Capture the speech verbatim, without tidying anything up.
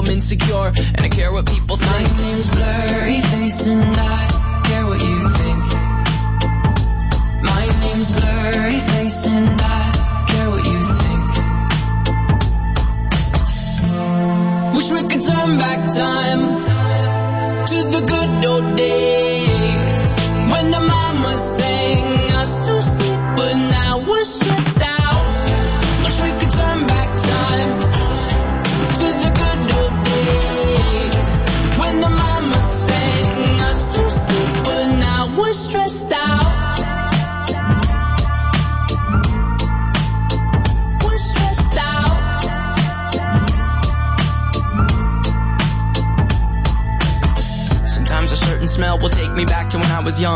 insecure, and I care what people think. My name's Blurry Face and I care what you think. My name's Blurry Face and I care what you think. Wish we could turn back time to the good old days when the mama sang us to sleep, but now we're stressed out. Wish we could turn back time to the good old days when the mama sang us to sleep, but now we're stressed out. We're stressed out. Sometimes a certain smell will take me back to when I was young.